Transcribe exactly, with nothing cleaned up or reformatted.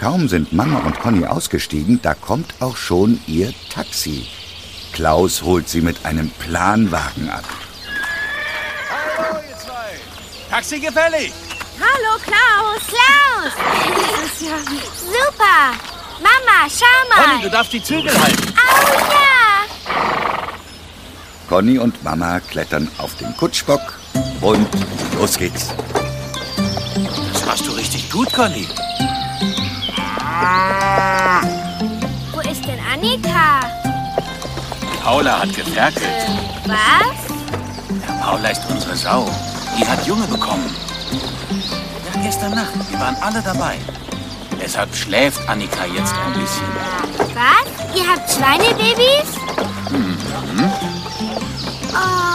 Kaum sind Mama und Conny ausgestiegen, da kommt auch schon ihr Taxi. Klaus holt sie mit einem Planwagen ab. Hallo, ihr zwei! Taxi gefällig! Hallo, Klaus! Klaus! Das ist ja super! Mama, schau mal! Conny, du darfst die Zügel halten. Au, ja! Conny und Mama klettern auf den Kutschbock und los geht's. Das machst du richtig gut, Conny. Wo ist denn Annika? Paula hat geferkelt. Äh, was? Ja, Paula ist unsere Sau. Die hat Junge bekommen. Ja, gestern Nacht. Wir waren alle dabei. Deshalb schläft Annika jetzt ein bisschen. Was? Ihr habt Schweinebabys? Mhm. Oh,